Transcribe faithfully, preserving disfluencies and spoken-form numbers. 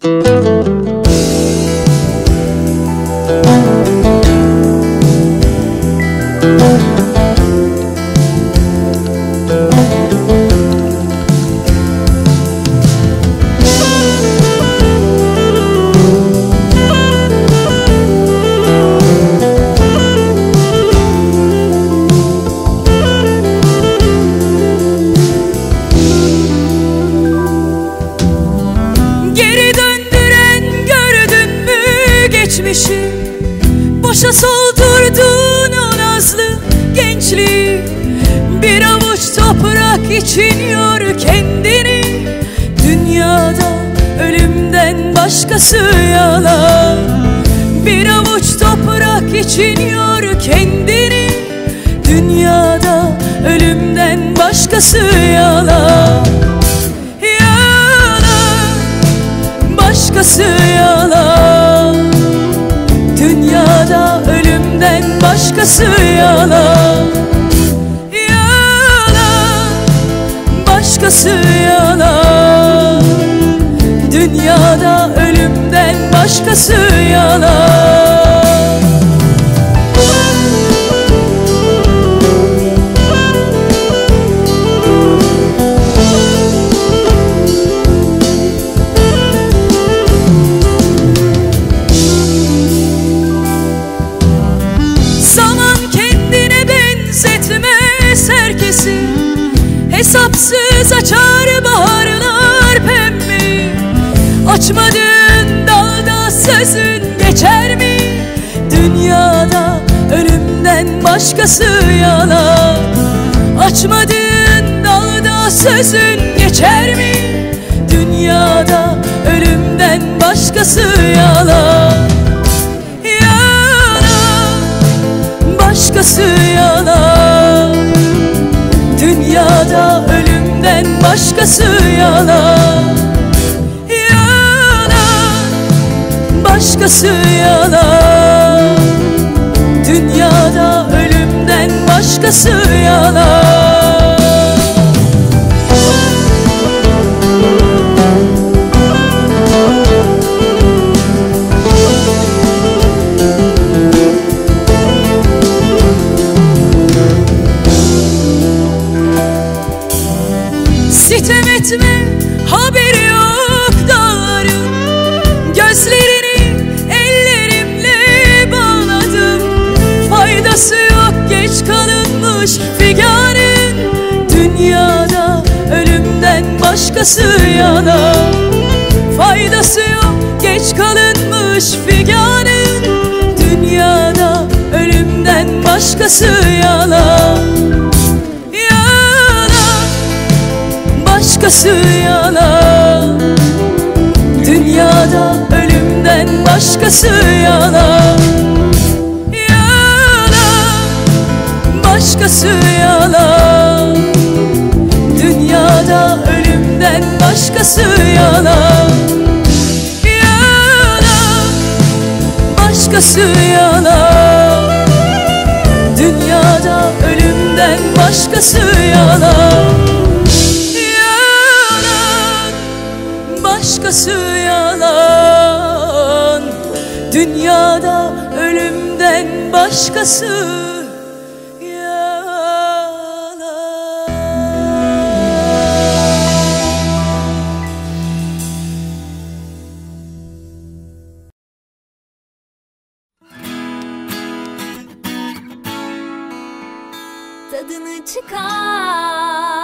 Boşa soldurdun o nazlı gençliği. Bir avuç toprak için yor kendini. Dünyada ölümden başkası yalan. Bir avuç toprak için yor kendini. Dünyada ölümden başkası yalan. Yalan, başkası yalan. Dünyada ölümden başkası yalan. Yalan, başkası yalan. Dünyada ölümden başkası yalan. Hesapsız açar baharlar pembe. Açmadığın dalda sözün geçer mi? Dünyada ölümden başkası yalan. Açmadığın dalda sözün geçer mi? Dünyada ölümden başkası yalan. Yalan, başkası yalan. Dünyada ölümden başkası yalan. Yalan, başkası yalan. Dünyada ölümden başkası yalan. Sitem etme, haberi yok dağların. Gözlerini ellerimle bağladım. Faydası yok geç kalınmış figanın. Dünyada ölümden başkası yalan. Faydası yok geç kalınmış figanın. Dünyada ölümden başkası yalan. Başkası yalan. Dünyada ölümden başkası yalan. Yalan, başkası yalan. Dünyada ölümden başkası yalan. Yalan, başkası yalan. Dünyada ölümden başkası yalan. Başkası yalan. Dünyada ölümden başkası yalan. Tadını çıkar.